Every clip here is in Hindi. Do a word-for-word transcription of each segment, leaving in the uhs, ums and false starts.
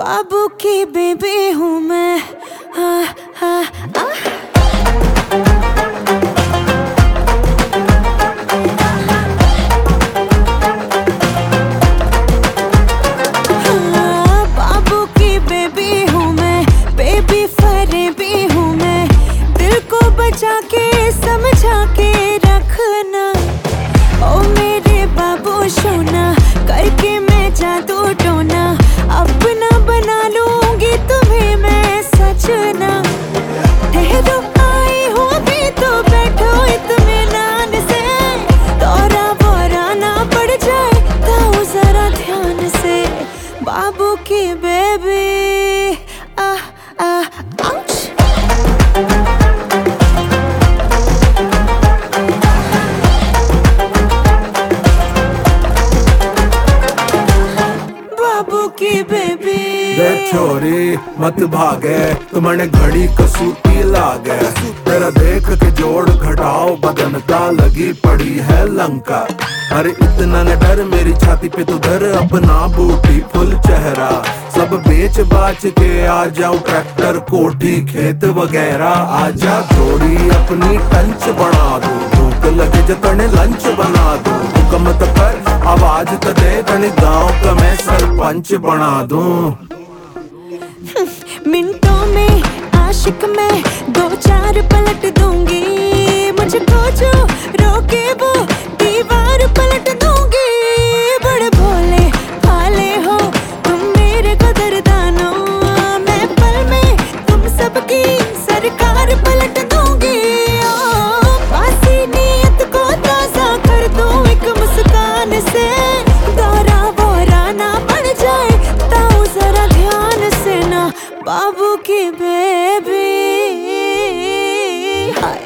बाबू की बेबी हूँ मैं। हाँ हाँ हाँ। बाबू की बेबी हूँ मैं, बेबी फरेबी हूँ मैं। दिल को बचा के समझा के रखना, ओ मेरे बाबू सोना। करके मैं जादू टोना, अपना बना लूंगी तुम्हें मैं सजना। ठहरो आई हो भी तो बैठो इत्मीनान से, दौरा बोरा ना पड़ जाए तो जरा ध्यान से। बाबू की बेबी आ आ आउच। बाबू की बेबी। छोरी मत भागे, तुम्हारे घड़ी कसूती लागे। तेरा देख के जोड़ घटाओ बदन का, लगी पड़ी है लंका। अरे इतना न डर, मेरी छाती पे तो धर अपना बूटी फुल चेहरा। सब बेच बाच के आ जाओ, ट्रैक्टर कोठी खेत वगैरह। आजा जोड़ी अपनी टंच बना दो, भूख लगे जतने लंच बना दो। हुक्म तो कर, आवाज तो दे, तने गाँव का मैं सरपंच बना दूं। मिनटों में आशिक मैं, दो चार पलट दूंगी। मुझको जो रोके वो दीवार पलट दूंगी। बड़े भोले भाले हो तुम मेरे कदरदानो, मैं पल में तुम सबकी सरकार पलट दूंगी। बासी नीयत को ताजा कर दूं एक मुस्कान से, दौरा बोरा ना पड़ जाए तो जरा ध्यान से ना। बाबू की बेबी हाय।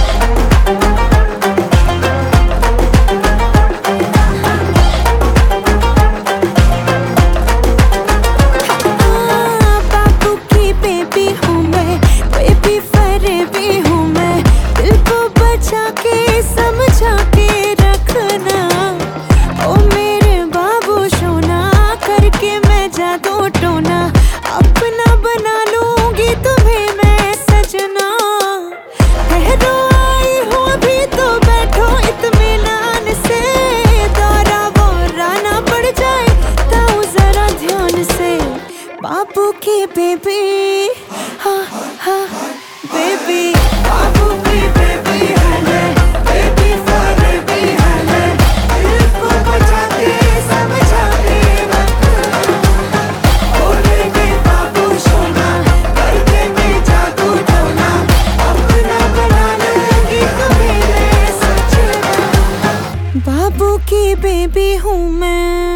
बाबू की बेबी हूँ मैं, बेबी फरेबी हूँ मैं। दिल को बचा के समझा के रखना, ओ मेरे बाबू सोना। करके मैं जादू टोना, अपना बना लूंगी तुम्हें मैं सजना। ठहरो आई हो भी तो बैठो इत्मीनान से, दौरा बोरा ना पड़ जाए तो जरा ध्यान से। बाबू की बेबी हाँ हाँ बेबी। बाबू की बेबी है मैं, बेबी फरेबी है मैं। दिल को बचा के समझा के रखना, ओ मेरे बाबू सोना। करके मैं जादू टोना, अपना बना लूंगी तुम्हें मैं सजना। बाबू की बेबी हूँ मैं।